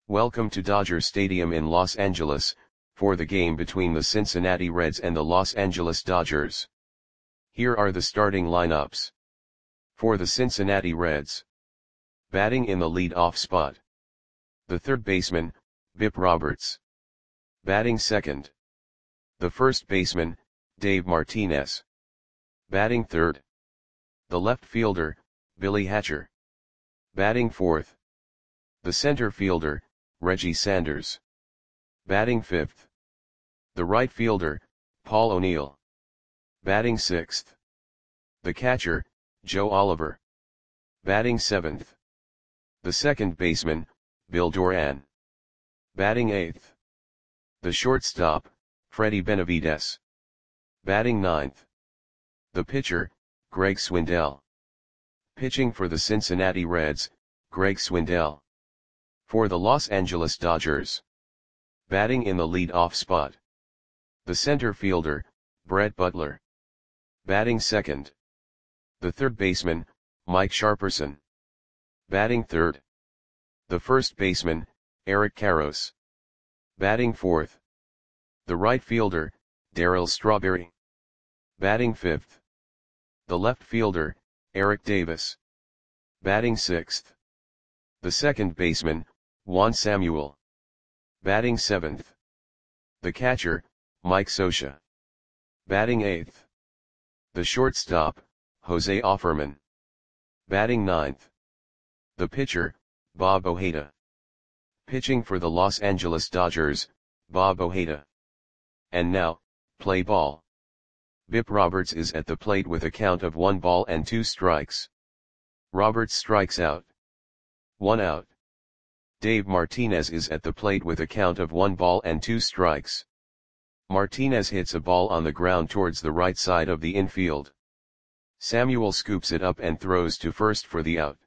Welcome to Dodger Stadium in Los Angeles, for the game between the Cincinnati Reds and the Los Angeles Dodgers. Here are the starting lineups. For the Cincinnati Reds. Batting in the lead-off spot. The third baseman, Bip Roberts. Batting second. The first baseman, Dave Martinez. Batting third. The left fielder, Billy Hatcher. Batting fourth. The center fielder, Reggie Sanders. Batting fifth. The right fielder, Paul O'Neill. Batting sixth. The catcher, Joe Oliver. Batting seventh. The second baseman, Bill Doran. Batting eighth. The shortstop, Freddie Benavides. Batting ninth. The pitcher, Greg Swindell. Pitching for the Cincinnati Reds, Greg Swindell. For the Los Angeles Dodgers. Batting in the lead-off spot. The center fielder, Brett Butler. Batting second. The third baseman, Mike Sharperson. Batting third. The first baseman, Eric Karros. Batting fourth. The right fielder, Darryl Strawberry. Batting fifth. The left fielder, Eric Davis. Batting sixth. The second baseman, Juan Samuel. Batting seventh. The catcher, Mike Scioscia. Batting eighth. The shortstop, Jose Offerman. Batting ninth. The pitcher, Bob Ojeda. Pitching for the Los Angeles Dodgers, Bob Ojeda. And now, play ball. Bip Roberts is at the plate with a count of 1 ball and 2 strikes. Roberts strikes out. 1 out. Dave Martinez is at the plate with a count of 1 ball and 2 strikes. Martinez hits a ball on the ground towards the right side of the infield. Samuel scoops it up and throws to first for the out.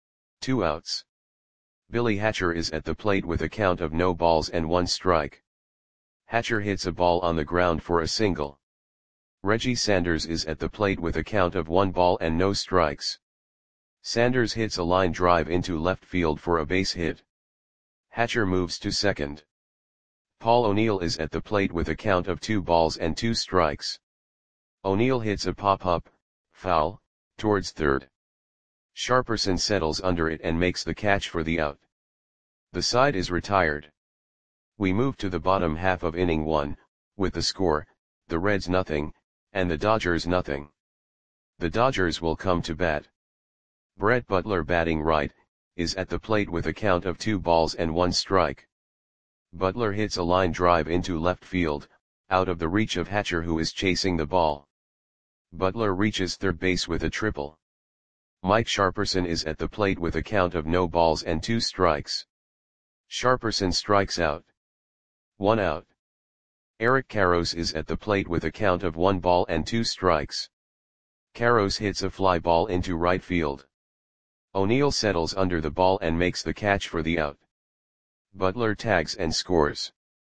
2 outs. Billy Hatcher is at the plate with a count of no balls and 1 strike. Hatcher hits a ball on the ground for a single. Reggie Sanders is at the plate with a count of 1 ball and no strikes. Sanders hits a line drive into left field for a base hit. Hatcher moves to second. Paul O'Neill is at the plate with a count of 2 balls and 2 strikes. O'Neill hits a pop-up, foul, towards third. Sharperson settles under it and makes the catch for the out. The side is retired. We move to the bottom half of inning 1, with the score, the Reds 0, and the Dodgers 0. The Dodgers will come to bat. Brett Butler, batting right, is at the plate with a count of 2 balls and 1 strike. Butler hits a line drive into left field, out of the reach of Hatcher, who is chasing the ball. Butler reaches third base with a triple. Mike Sharperson is at the plate with a count of no balls and 2 strikes. Sharperson strikes out. 1 out. Eric Karros is at the plate with a count of 1 ball and 2 strikes. Karros hits a fly ball into right field. O'Neill settles under the ball and makes the catch for the out. Butler tags and scores.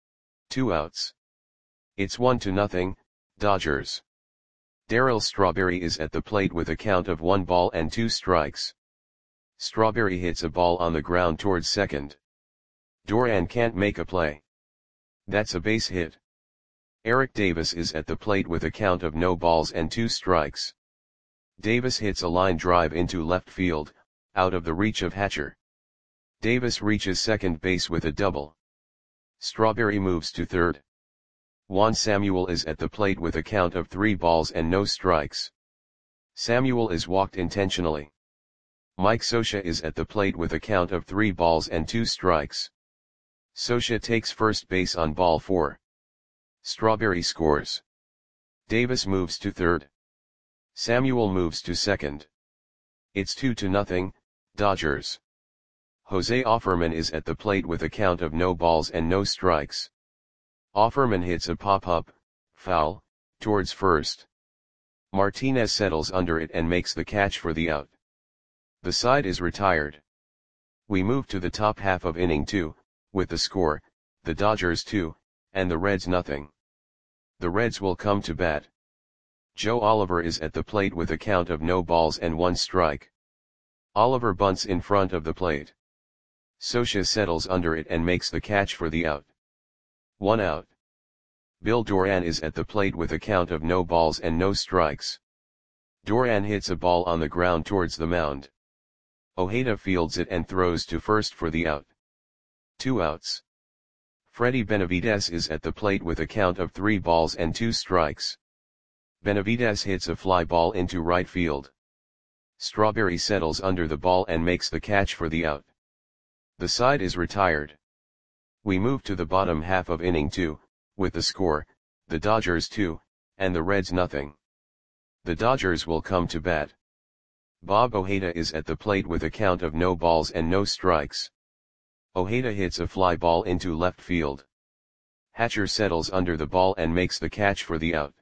2 outs. It's 1-0, Dodgers. Darryl Strawberry is at the plate with a count of 1 ball and 2 strikes. Strawberry hits a ball on the ground towards second. Doran can't make a play. That's a base hit. Eric Davis is at the plate with a count of no balls and 2 strikes. Davis hits a line drive into left field, out of the reach of Hatcher. Davis reaches second base with a double. Strawberry moves to third. Juan Samuel is at the plate with a count of 3 balls and no strikes. Samuel is walked intentionally. Mike Scioscia is at the plate with a count of 3 balls and 2 strikes. Scioscia takes first base on ball 4. Strawberry scores. Davis moves to third. Samuel moves to second. It's 2-0, Dodgers. Jose Offerman is at the plate with a count of no balls and no strikes. Offerman hits a pop-up, foul, towards first. Martinez settles under it and makes the catch for the out. The side is retired. We move to the top half of inning 2, with the score, the Dodgers 2, and the Reds 0. The Reds will come to bat. Joe Oliver is at the plate with a count of no balls and 1 strike. Oliver bunts in front of the plate. Scioscia settles under it and makes the catch for the out. 1 out. Bill Doran is at the plate with a count of no balls and no strikes. Doran hits a ball on the ground towards the mound. Ojeda fields it and throws to first for the out. 2 outs. Freddy Benavides is at the plate with a count of 3 balls and 2 strikes. Benavides hits a fly ball into right field. Strawberry settles under the ball and makes the catch for the out. The side is retired. We move to the bottom half of inning 2, with the score, the Dodgers 2, and the Reds nothing. The Dodgers will come to bat. Bob Ojeda is at the plate with a count of no balls and no strikes. Ojeda hits a fly ball into left field. Hatcher settles under the ball and makes the catch for the out.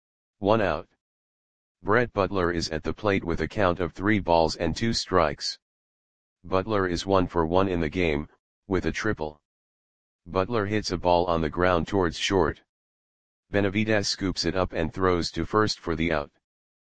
1 out. Brett Butler is at the plate with a count of 3 balls and 2 strikes. Butler is 1 for 1 in the game, with a triple. Butler hits a ball on the ground towards short. Benavides scoops it up and throws to first for the out.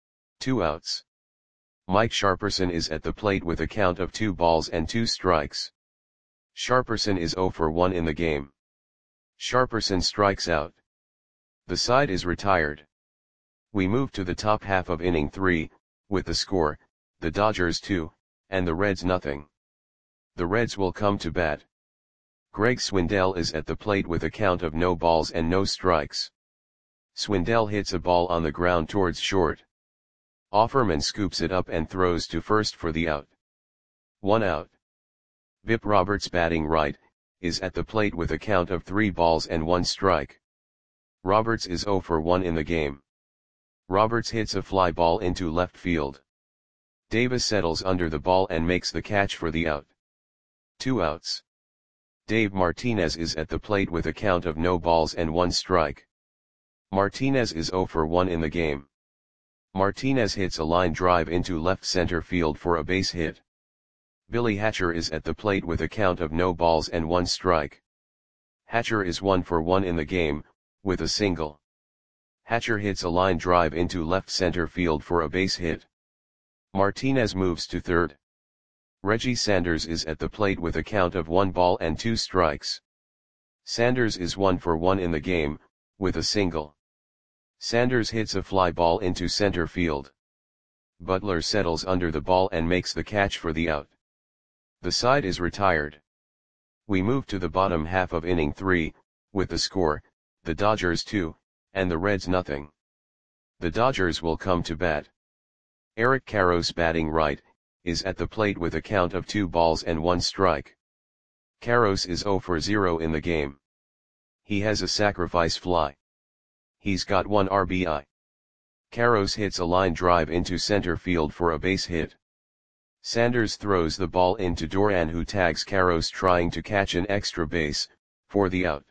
2 outs. Mike Sharperson is at the plate with a count of 2 balls and 2 strikes. Sharperson is 0 for 1 in the game. Sharperson strikes out. The side is retired. We move to the top half of inning 3, with the score, the Dodgers 2, and the Reds nothing. The Reds will come to bat. Greg Swindell is at the plate with a count of no balls and no strikes. Swindell hits a ball on the ground towards short. Offerman scoops it up and throws to first for the out. 1 out. Bip Roberts, batting right, is at the plate with a count of 3 balls and 1 strike. Roberts is 0 for 1 in the game. Roberts hits a fly ball into left field. Davis settles under the ball and makes the catch for the out. 2 outs. Dave Martinez is at the plate with a count of no balls and 1 strike. Martinez is 0 for 1 in the game. Martinez hits a line drive into left center field for a base hit. Billy Hatcher is at the plate with a count of no balls and 1 strike. Hatcher is 1 for 1 in the game, with a single. Hatcher hits a line drive into left center field for a base hit. Martinez moves to third. Reggie Sanders is at the plate with a count of 1 ball and 2 strikes. Sanders is 1 for 1 in the game, with a single. Sanders hits a fly ball into center field. Butler settles under the ball and makes the catch for the out. The side is retired. We move to the bottom half of inning 3, with the score, the Dodgers 2, and the Reds nothing. The Dodgers will come to bat. Eric Karros, batting right, is at the plate with a count of 2 balls and 1 strike. Karros is 0 for 0 in the game. He has a sacrifice fly. He's got 1 RBI. Karros hits a line drive into center field for a base hit. Sanders throws the ball into Doran, who tags Karros trying to catch an extra base, for the out.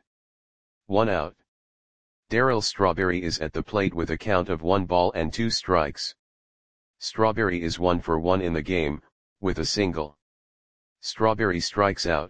1 out. Darryl Strawberry is at the plate with a count of 1 ball and 2 strikes. Strawberry is 1 for 1 in the game, with a single. Strawberry strikes out.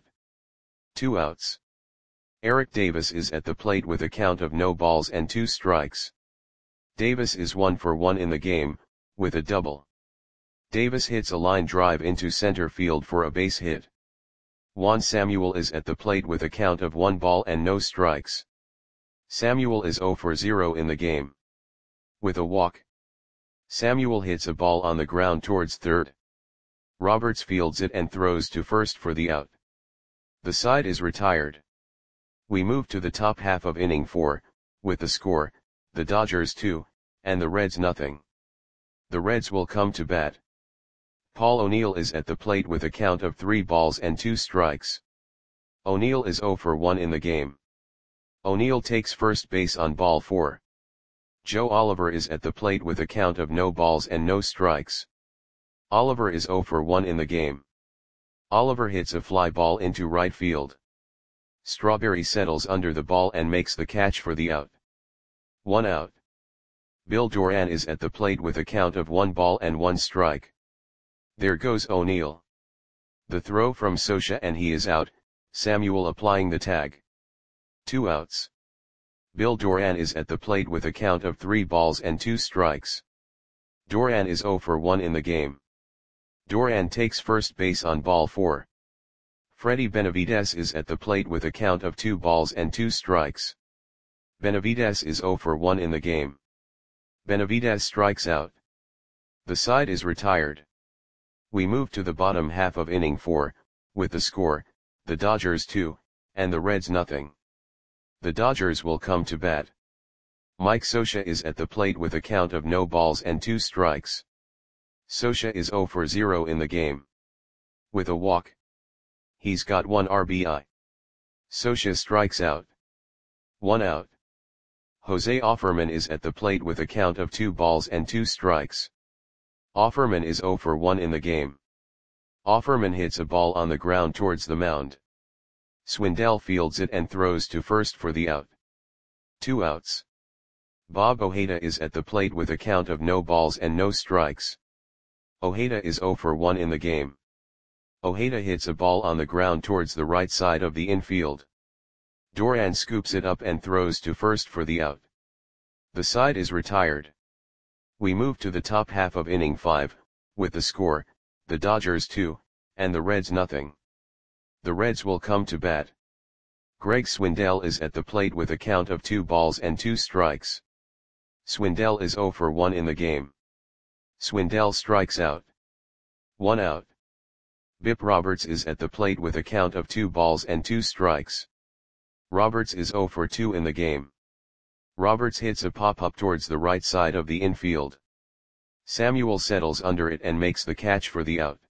2 outs. Eric Davis is at the plate with a count of no balls and 2 strikes. Davis is 1 for 1 in the game, with a double. Davis hits a line drive into center field for a base hit. Juan Samuel is at the plate with a count of 1 ball and no strikes. Samuel is 0 for 0 in the game. With a walk. Samuel hits a ball on the ground towards third. Roberts fields it and throws to first for the out. The side is retired. We move to the top half of inning 4, with the score, the Dodgers 2, and the Reds nothing. The Reds will come to bat. Paul O'Neill is at the plate with a count of 3 balls and 2 strikes. O'Neill is 0 for 1 in the game. O'Neill takes first base on ball 4. Joe Oliver is at the plate with a count of no balls and no strikes. Oliver is 0 for 1 in the game. Oliver hits a fly ball into right field. Strawberry settles under the ball and makes the catch for the out. 1 out. Bill Doran is at the plate with a count of 1 ball and 1 strike. There goes O'Neill. The throw from Scioscia and he is out, Samuel applying the tag. 2 outs. Bill Doran is at the plate with a count of 3 balls and 2 strikes. Doran is 0 for 1 in the game. Doran takes first base on ball 4. Freddy Benavides is at the plate with a count of 2 balls and 2 strikes. Benavides is 0 for 1 in the game. Benavides strikes out. The side is retired. We move to the bottom half of inning 4, with the score, the Dodgers 2, and the Reds nothing. The Dodgers will come to bat. Mike Scioscia is at the plate with a count of no balls and 2 strikes. Scioscia is 0 for 0 in the game. With a walk. He's got 1 RBI. Scioscia strikes out. 1 out. Jose Offerman is at the plate with a count of 2 balls and 2 strikes. Offerman is 0 for 1 in the game. Offerman hits a ball on the ground towards the mound. Swindell fields it and throws to first for the out. 2 outs. Bob Ojeda is at the plate with a count of no balls and no strikes. Ojeda is 0 for 1 in the game. Ojeda hits a ball on the ground towards the right side of the infield. Duran scoops it up and throws to first for the out. The side is retired. We move to the top half of inning 5, with the score, the Dodgers 2, and the Reds nothing. The Reds will come to bat. Greg Swindell is at the plate with a count of 2 balls and 2 strikes. Swindell is 0 for 1 in the game. Swindell strikes out. 1 out. Bip Roberts is at the plate with a count of 2 balls and 2 strikes. Roberts is 0 for 2 in the game. Roberts hits a pop-up towards the right side of the infield. Samuel settles under it and makes the catch for the out.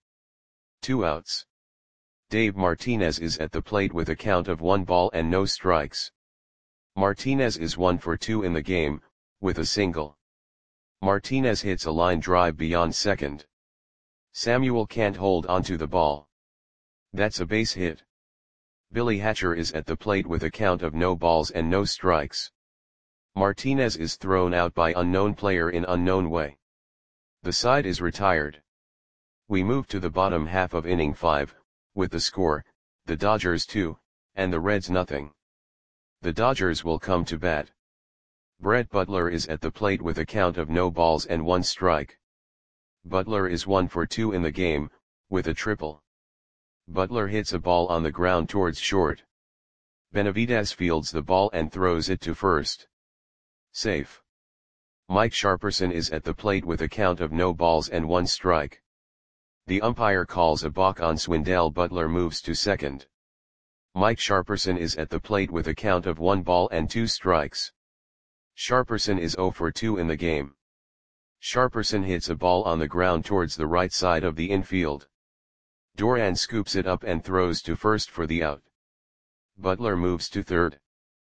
2 outs. Dave Martinez is at the plate with a count of 1 ball and no strikes. Martinez is 1 for 2 in the game, with a single. Martinez hits a line drive beyond second. Samuel can't hold onto the ball. That's a base hit. Billy Hatcher is at the plate with a count of no balls and no strikes. Martinez is thrown out by unknown player in unknown way. The side is retired. We move to the bottom half of inning 5, with the score, the Dodgers 2, and the Reds nothing. The Dodgers will come to bat. Brett Butler is at the plate with a count of no balls and 1 strike. Butler is 1 for 2 in the game, with a triple. Butler hits a ball on the ground towards short. Benavides fields the ball and throws it to first. Safe. Mike Sharperson is at the plate with a count of no balls and 1 strike. The umpire calls a balk on Swindell. Butler moves to second. Mike Sharperson is at the plate with a count of 1 ball and 2 strikes. Sharperson is 0 for 2 in the game. Sharperson hits a ball on the ground towards the right side of the infield. Duran scoops it up and throws to first for the out. Butler moves to third.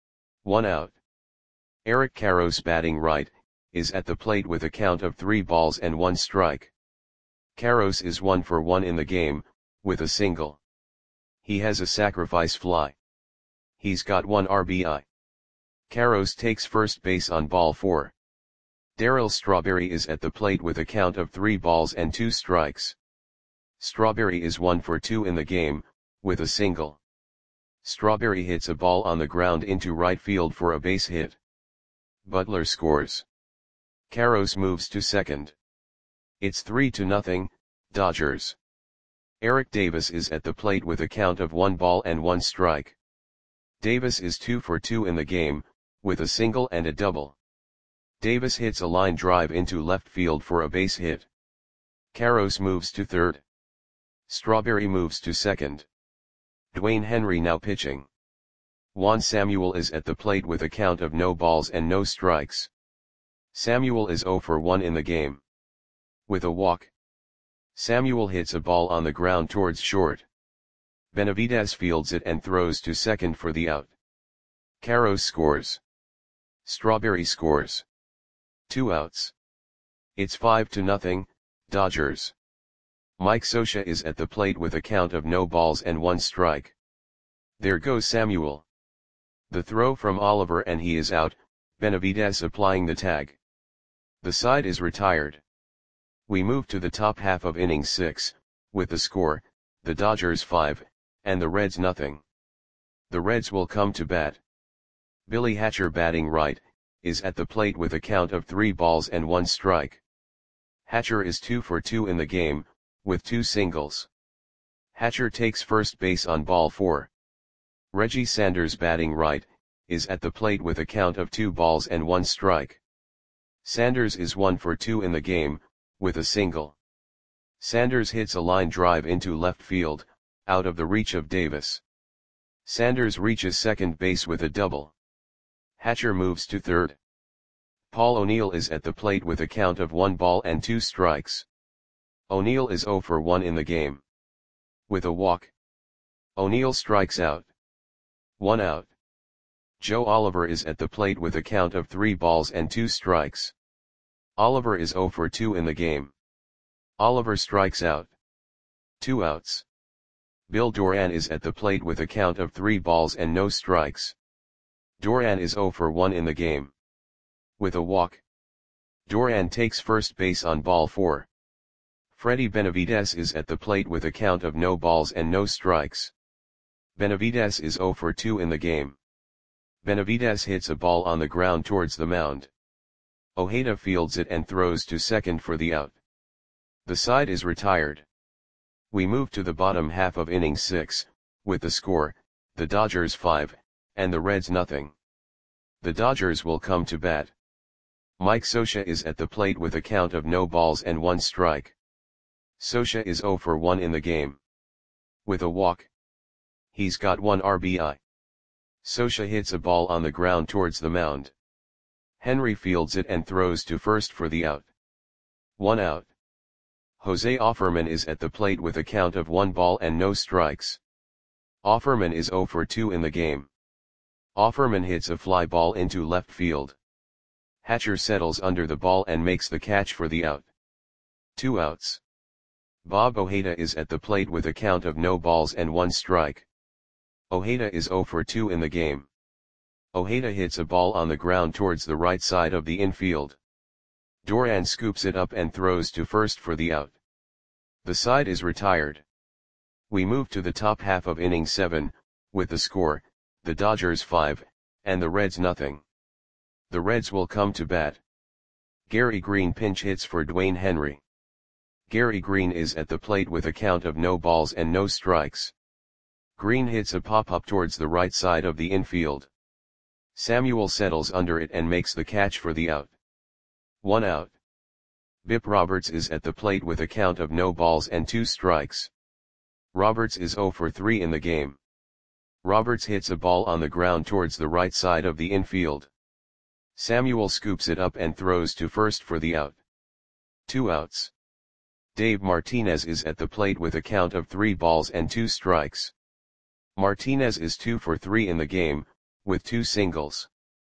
1 out. Eric Karros, batting right, is at the plate with a count of 3 balls and 1 strike. Karros is 1 for 1 in the game, with a single. He has a sacrifice fly. He's got 1 RBI. Karros takes first base on ball 4. Darryl Strawberry is at the plate with a count of 3 balls and 2 strikes. Strawberry is 1 for 2 in the game, with a single. Strawberry hits a ball on the ground into right field for a base hit. Butler scores. Karros moves to second. It's 3-0, Dodgers. Eric Davis is at the plate with a count of 1 ball and 1 strike. Davis is 2 for 2 in the game, with a single and a double. Davis hits a line drive into left field for a base hit. Karros moves to third. Strawberry moves to second. Dwayne Henry now pitching. Juan Samuel is at the plate with a count of no balls and no strikes. Samuel is 0 for 1 in the game. With a walk. Samuel hits a ball on the ground towards short. Benavides fields it and throws to second for the out. Karros scores. Strawberry scores. 2 outs. It's 5-0, Dodgers. Mike Scioscia is at the plate with a count of no balls and 1 strike. There goes Samuel. The throw from Oliver and he is out, Benavides applying the tag. The side is retired. We move to the top half of inning 6, with the score, the Dodgers 5, and the Reds nothing. The Reds will come to bat. Billy Hatcher, batting right, is at the plate with a count of 3 balls and 1 strike. Hatcher is 2 for 2 in the game, with 2 singles. Hatcher takes first base on ball 4. Reggie Sanders batting right, is at the plate with a count of 2 balls and 1 strike. Sanders is 1 for 2 in the game, with a single. Sanders hits a line drive into left field, out of the reach of Davis. Sanders reaches second base with a double. Hatcher moves to third. Paul O'Neill is at the plate with a count of 1 ball and 2 strikes. O'Neill is 0 for 1 in the game. With a walk, O'Neill strikes out. 1 out. Joe Oliver is at the plate with a count of 3 balls and 2 strikes. Oliver is 0 for 2 in the game. Oliver strikes out. 2 outs. Bill Doran is at the plate with a count of 3 balls and no strikes. Doran is 0 for 1 in the game. With a walk, Doran takes first base on ball 4. Freddie Benavides is at the plate with a count of no balls and no strikes. Benavides is 0 for 2 in the game. Benavides hits a ball on the ground towards the mound. Ojeda fields it and throws to second for the out. The side is retired. We move to the bottom half of inning 6, with the score, the Dodgers 5, and the Reds nothing. The Dodgers will come to bat. Mike Scioscia is at the plate with a count of no balls and 1 strike. Scioscia is 0 for 1 in the game. With a walk, he's got 1 RBI. Scioscia hits a ball on the ground towards the mound. Henry fields it and throws to first for the out. 1 out. Jose Offerman is at the plate with a count of 1 ball and no strikes. Offerman is 0 for 2 in the game. Offerman hits a fly ball into left field. Hatcher settles under the ball and makes the catch for the out. 2 outs. Bob Ojeda is at the plate with a count of no balls and 1 strike. Ojeda is 0 for 2 in the game. Ojeda hits a ball on the ground towards the right side of the infield. Doran scoops it up and throws to first for the out. The side is retired. We move to the top half of inning 7, with the score, the Dodgers 5, and the Reds nothing. The Reds will come to bat. Gary Green pinch hits for Dwayne Henry. Gary Green is at the plate with a count of no balls and no strikes. Green hits a pop-up towards the right side of the infield. Samuel settles under it and makes the catch for the out. 1 out. Bip Roberts is at the plate with a count of no balls and 2 strikes. Roberts is 0 for 3 in the game. Roberts hits a ball on the ground towards the right side of the infield. Samuel scoops it up and throws to first for the out. 2 outs. Dave Martinez is at the plate with a count of 3 balls and 2 strikes. Martinez is 2 for 3 in the game, with 2 singles.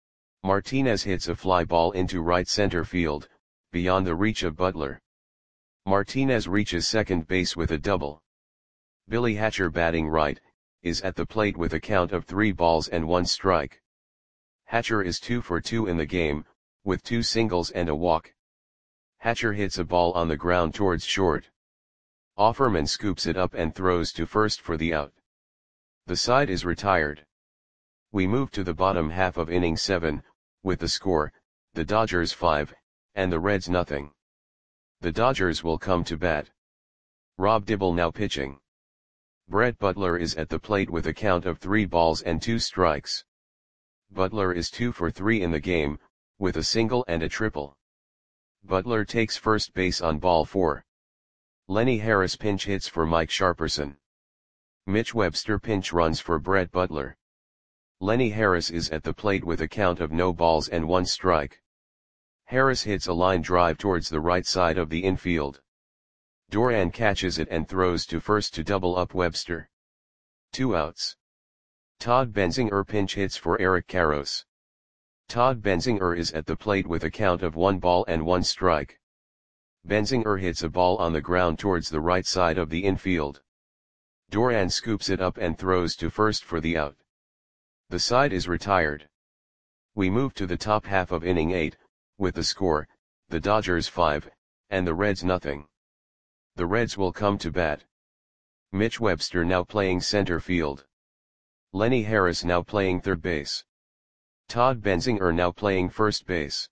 Martinez hits a fly ball into right center field, beyond the reach of Butler. Martinez reaches second base with a double. Billy Hatcher batting right, is at the plate with a count of 3 balls and 1 strike. Hatcher is 2 for 2 in the game, with 2 singles and a walk. Hatcher hits a ball on the ground towards short. Offerman scoops it up and throws to first for the out. The side is retired. We move to the bottom half of inning 7, with the score, the Dodgers 5, and the Reds nothing. The Dodgers will come to bat. Rob Dibble now pitching. Brett Butler is at the plate with a count of 3 balls and 2 strikes. Butler is 2 for 3 in the game, with a single and a triple. Butler takes first base on ball 4. Lenny Harris pinch hits for Mike Sharperson. Mitch Webster pinch runs for Brett Butler. Lenny Harris is at the plate with a count of no balls and 1 strike. Harris hits a line drive towards the right side of the infield. Doran catches it and throws to first to double up Webster. 2 outs. Todd Benzinger pinch hits for Eric Karros. Todd Benzinger is at the plate with a count of 1 ball and 1 strike. Benzinger hits a ball on the ground towards the right side of the infield. Doran scoops it up and throws to first for the out. The side is retired. We move to the top half of inning 8, with the score, the Dodgers 5, and the Reds nothing. The Reds will come to bat. Mitch Webster now playing center field. Lenny Harris now playing third base. Todd Benzinger now playing first base.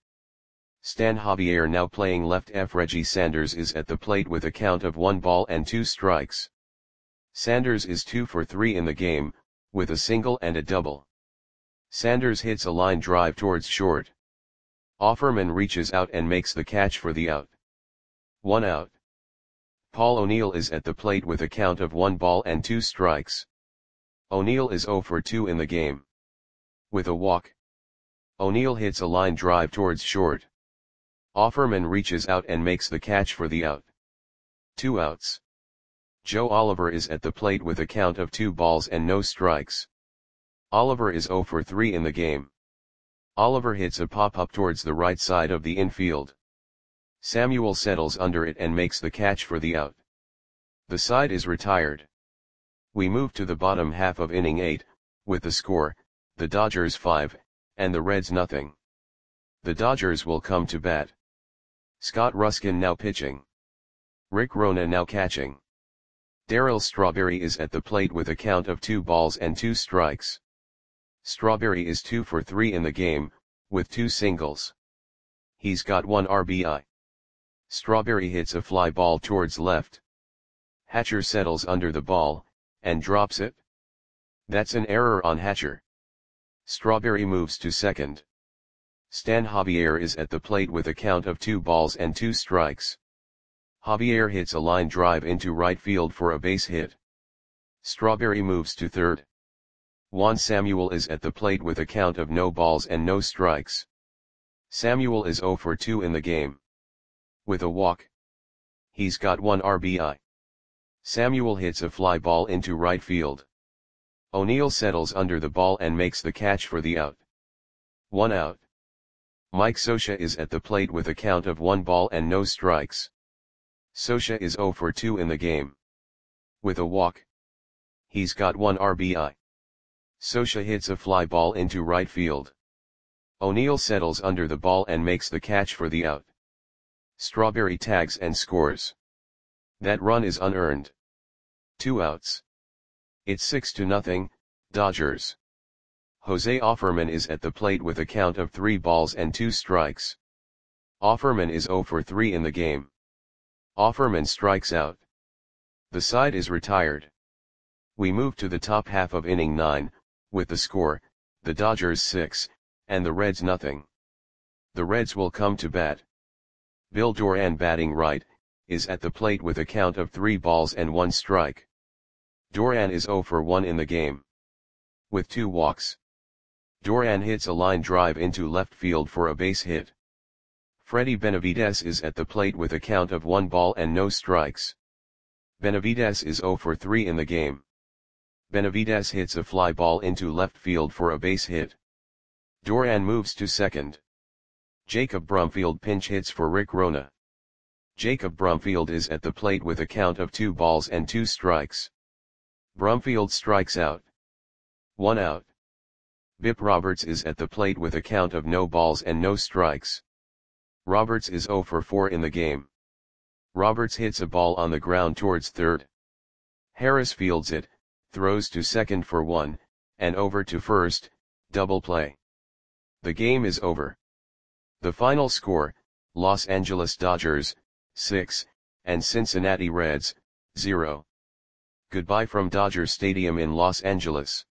Stan Javier now playing left. Reggie Sanders is at the plate with a count of 1 ball and 2 strikes. Sanders is 2 for 3 in the game, with a single and a double. Sanders hits a line drive towards short. Offerman reaches out and makes the catch for the out. 1 out. Paul O'Neill is at the plate with a count of 1 ball and 2 strikes. O'Neill is 0 for 2 in the game. With a walk. O'Neill hits a line drive towards short. Offerman reaches out and makes the catch for the out. 2 outs. Joe Oliver is at the plate with a count of 2 balls and no strikes. Oliver is 0 for 3 in the game. Oliver hits a pop-up towards the right side of the infield. Samuel settles under it and makes the catch for the out. The side is retired. We move to the bottom half of inning 8, with the score, the Dodgers 5, and the Reds nothing. The Dodgers will come to bat. Scott Ruskin now pitching. Rick Rona now catching. Darryl Strawberry is at the plate with a count of 2 balls and 2 strikes. Strawberry is 2 for 3 in the game, with 2 singles. He's got 1 RBI. Strawberry hits a fly ball towards left. Hatcher settles under the ball, and drops it. That's an error on Hatcher. Strawberry moves to second. Stan Javier is at the plate with a count of 2 balls and 2 strikes. Javier hits a line drive into right field for a base hit. Strawberry moves to third. Juan Samuel is at the plate with a count of no balls and no strikes. Samuel is 0 for 2 in the game. With a walk. He's got 1 RBI. Samuel hits a fly ball into right field. O'Neill settles under the ball and makes the catch for the out. 1 out. Mike Scioscia is at the plate with a count of 1 ball and no strikes. Scioscia is 0 for 2 in the game. With a walk. He's got 1 RBI. Scioscia hits a fly ball into right field. O'Neill settles under the ball and makes the catch for the out. Strawberry tags and scores. That run is unearned. 2 outs. It's 6-0, Dodgers. Jose Offerman is at the plate with a count of 3 balls and 2 strikes. Offerman is 0 for 3 in the game. Offerman strikes out. The side is retired. We move to the top half of inning 9, with the score, the Dodgers 6, and the Reds nothing. The Reds will come to bat. Bill Doran batting right, is at the plate with a count of 3 balls and 1 strike. Doran is 0 for 1 in the game. With 2 walks. Doran hits a line drive into left field for a base hit. Freddie Benavides is at the plate with a count of 1 ball and no strikes. Benavides is 0 for 3 in the game. Benavides hits a fly ball into left field for a base hit. Doran moves to second. Jacob Brumfield pinch hits for Rick Rona. Jacob Brumfield is at the plate with a count of 2 balls and 2 strikes. Brumfield strikes out. 1 out. Bip Roberts is at the plate with a count of no balls and no strikes. Roberts is 0 for 4 in the game. Roberts hits a ball on the ground towards third. Harris fields it, throws to second for 1, and over to first, double play. The game is over. The final score, Los Angeles Dodgers, 6, and Cincinnati Reds, 0. Goodbye from Dodger Stadium in Los Angeles.